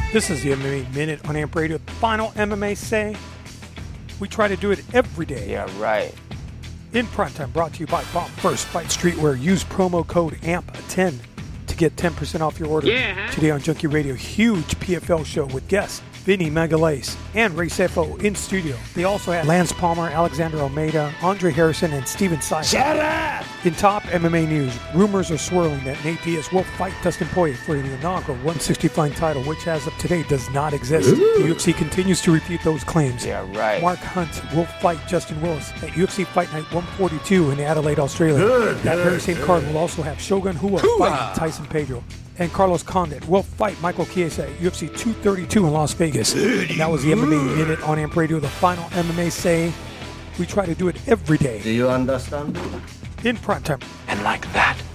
This is the MMA Minute on AMP Radio. Final MMA say. We try to do it every day. Yeah, right. In primetime, brought to you by Bomb First Fight Streetwear. Use promo code AMP10 to get 10% off your order. Yeah. Today on Junkie Radio, huge PFL show with guests Vinny Magalhaes and Ray Sefo in studio. They also had Lance Palmer, Alexander Almeida, Andre Harrison, and Steven Seif. Shut up! In top MMA news, rumors are swirling that Nate Diaz will fight Dustin Poirier for the inaugural 165 title, which as of today does not exist. The UFC continues to refute those claims. Yeah, right. Mark Hunt will fight Justin Willis at UFC Fight Night 142 in Adelaide, Australia. That very same card will also have Shogun Rua fighting Tyson Pedro. And Carlos Condit will fight Michael Chiesa at UFC 232 in Las Vegas. And that was the MMA Minute on AMP Radio. The final MMA say. We try to do it every day. Do you understand? In primetime. And like that,